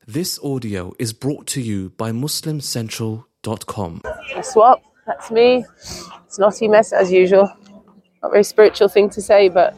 This audio is brought to you by MuslimCentral.com. Swap, that's me. Snotty mess as usual. Not a very spiritual thing to say, but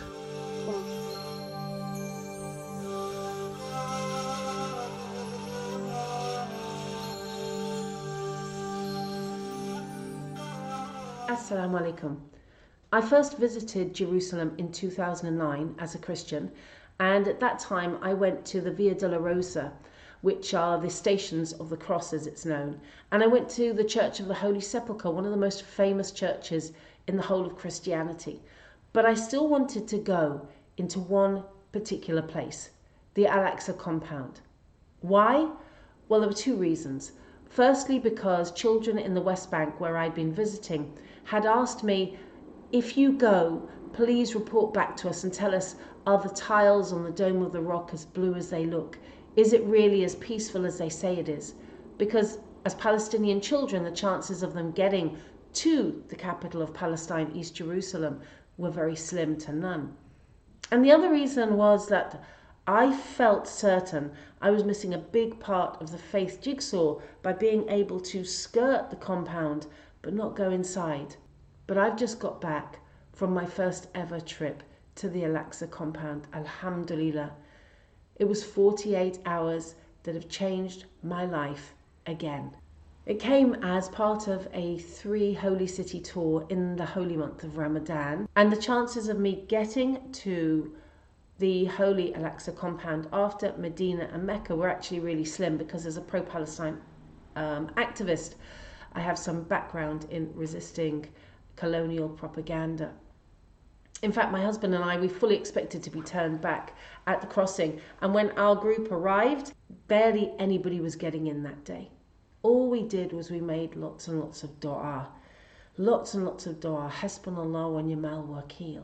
Assalamu alaikum. I first visited Jerusalem in 2009 as a Christian, and at that time I went to the Via Dolorosa, which are the stations of the cross as it's known, and I went to the Church of the Holy Sepulchre, one of the most famous churches in the whole of Christianity. But I still wanted to go into one particular place, the Al-Aqsa compound. Why? Well, there were two reasons. Firstly, because children in the West Bank, where I'd been visiting, had asked me, if you go, please report back to us and tell us, are the tiles on the Dome of the Rock as blue as they look? Is it really as peaceful as they say it is? Because as Palestinian children, the chances of them getting to the capital of Palestine, East Jerusalem, were very slim to none. And the other reason was that I felt certain I was missing a big part of the faith jigsaw by being able to skirt the compound but not go inside. But I've just got back from my first ever trip to the Al-Aqsa compound, alhamdulillah. It was 48 hours that have changed my life again. It came as part of a 3 holy city tour in the holy month of Ramadan, and the chances of me getting to the holy Al-Aqsa compound after Medina and Mecca were actually really slim, because as a pro-Palestine activist, I have some background in resisting colonial propaganda. In fact, my husband and I, we fully expected to be turned back at the crossing, and when our group arrived, barely anybody was getting in that day. All we did was we made lots and lots of dua. Lots and lots of dua. Hasbunallah wa ni'mal wakeel.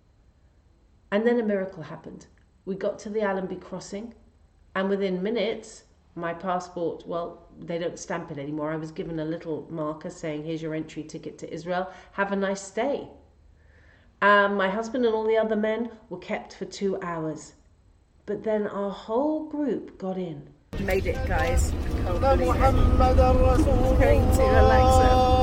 And then a miracle happened. We got to the Allenby crossing, and within minutes, my passport, well, they don't stamp it anymore. I was given a little marker saying, here's your entry ticket to Israel. Have a nice stay. My husband and all the other men were kept for 2 hours. But then our whole group got in. made it, guys. I can't believe it. Going to Al-Aqsa.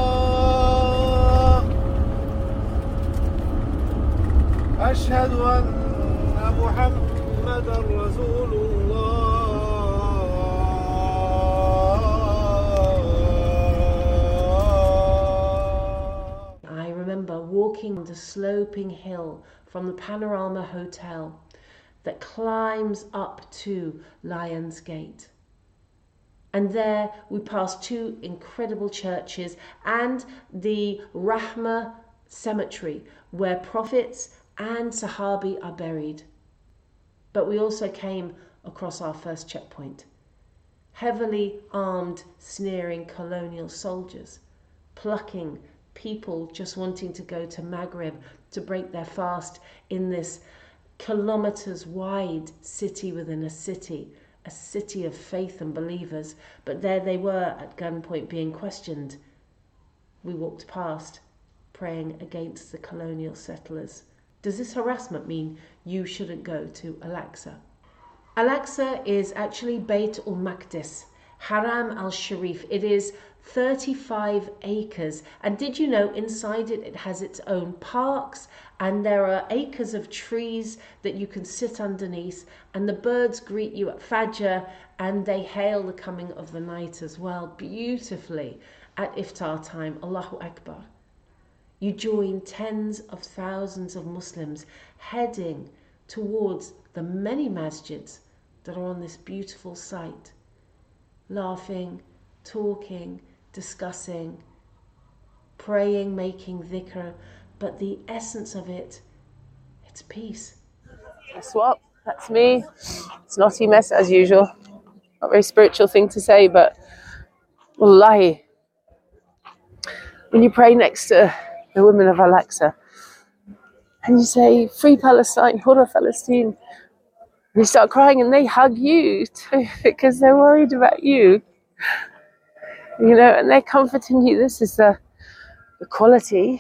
أشهد أن محمدًا رسول الله. I remember walking the sloping hill from the Panorama Hotel that climbs up to Lions Gate. And there we passed 2 incredible churches and the Rahma cemetery where prophets and Sahabi are buried. But we also came across our first checkpoint. Heavily armed, sneering colonial soldiers, plucking people just wanting to go to Maghreb to break their fast in this kilometers wide city within a city of faith and believers. But there they were at gunpoint being questioned. We walked past, praying against the colonial settlers. Does this harassment mean you shouldn't go to Al-Aqsa? Al-Aqsa is actually Bayt al-Maqdis, Haram al-Sharif. It is 35 acres, and did you know inside it has its own parks, and there are acres of trees that you can sit underneath, and the birds greet you at Fajr, and they hail the coming of the night as well, beautifully at iftar time. Allahu Akbar. You join tens of thousands of Muslims heading towards the many masjids that are on this beautiful site, laughing, talking, discussing, praying, making dhikr, but the essence of it, it's peace. Swap, that's me. Snotty mess as usual. Not a very spiritual thing to say, but wallahi, when you pray next to the women of Al-Aqsa and you say, free Palestine, Hurra Palestine, you start crying and they hug you too, because they're worried about you. You know, and they're comforting you. This is the quality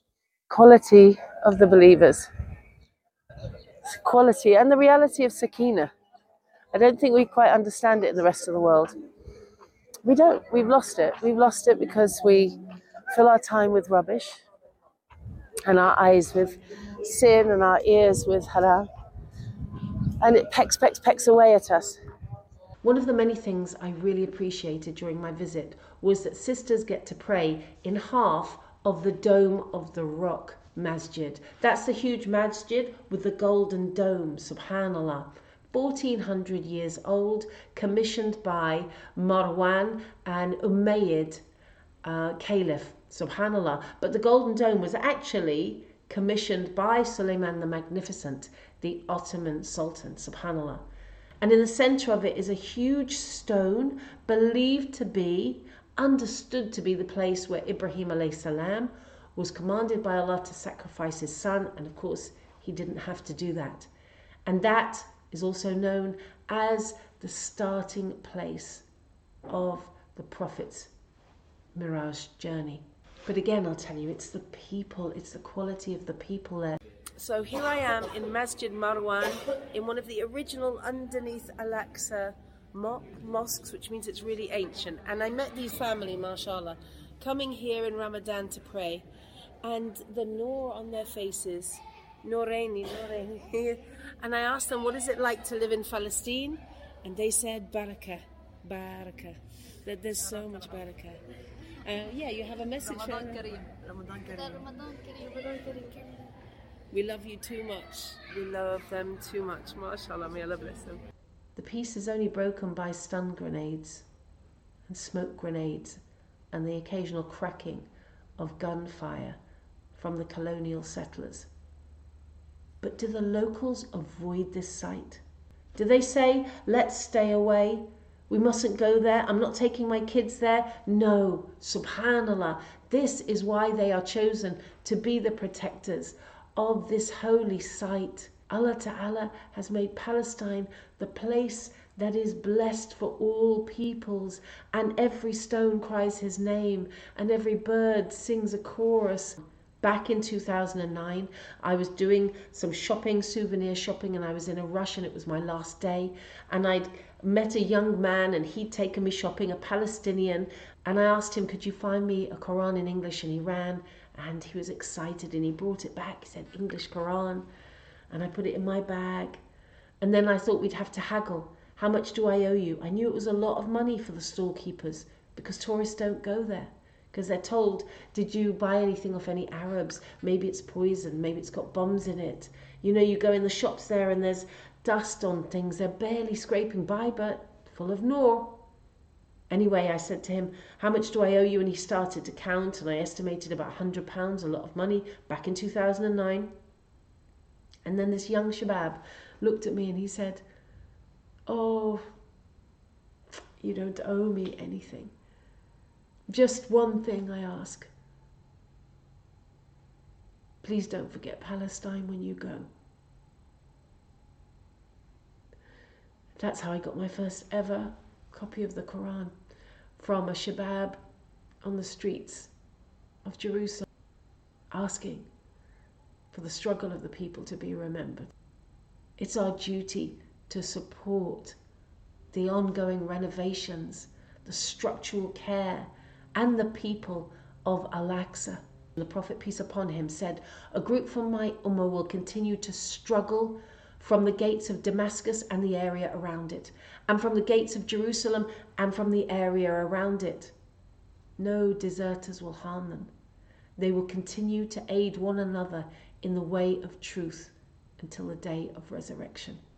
of the believers. Quality and the reality of Sakina. I don't think we quite understand it in the rest of the world. We don't. We've lost it. We've lost it because we fill our time with rubbish and our eyes with sin and our ears with haram. And it pecks away at us. One of the many things I really appreciated during my visit was that sisters get to pray in half of the Dome of the Rock Masjid. That's the huge masjid with the golden dome, subhanallah. 1400 years old, commissioned by Marwan and Umayyad Caliph, subhanallah. But the golden dome was actually commissioned by Suleiman the Magnificent, the Ottoman Sultan, subhanallah. And in the center of it is a huge stone believed to be, understood to be the place where Ibrahim alayhi salam was commanded by Allah to sacrifice his son. And of course, he didn't have to do that. And that is also known as the starting place of the Prophet's Miraj journey. But again, I'll tell you, it's the people, it's the quality of the people there. So here I am in Masjid Marwan, in one of the original underneath Al-Aqsa mosques, which means it's really ancient. And I met these family, mashallah, coming here in Ramadan to pray. And the noor on their faces, Noraini. And I asked them, what is it like to live in Palestine? And they said, barakah. That there's so much barakah. Yeah, you have a message for them. Ramadan Kareem. We love you too much. We love them too much. MashaAllah, may Allah bless them. The peace is only broken by stun grenades and smoke grenades and the occasional cracking of gunfire from the colonial settlers. But do the locals avoid this site? Do they say, let's stay away? We mustn't go there. I'm not taking my kids there. No, subhanallah. This is why they are chosen to be the protectors of this holy site. Allah Ta'ala has made Palestine the place that is blessed for all peoples, and every stone cries his name, and every bird sings a chorus. Back in 2009, I was doing some shopping, souvenir shopping, and I was in a rush and it was my last day. And I'd met a young man and he'd taken me shopping, a Palestinian. And I asked him, could you find me a Quran in English? And he ran and he was excited and he brought it back. He said, English Quran. And I put it in my bag. And then I thought we'd have to haggle. How much do I owe you? I knew it was a lot of money for the storekeepers because tourists don't go there. Because they're told, did you buy anything off any Arabs? Maybe it's poison, maybe it's got bombs in it. You know, you go in the shops there and there's dust on things, they're barely scraping by, but full of noor. Anyway, I said to him, how much do I owe you? And he started to count, and I estimated about £100, a lot of money, back in 2009. And then this young shabab looked at me and he said, oh, you don't owe me anything. Just one thing I ask. Please don't forget Palestine when you go. That's how I got my first ever copy of the Quran, from a shabab on the streets of Jerusalem, asking for the struggle of the people to be remembered. It's our duty to support the ongoing renovations, the structural care, and the people of Al-Aqsa. The Prophet, peace upon him, said, a group from my ummah will continue to struggle from the gates of Damascus and the area around it, and from the gates of Jerusalem and from the area around it. No deserters will harm them. They will continue to aid one another in the way of truth until the day of resurrection.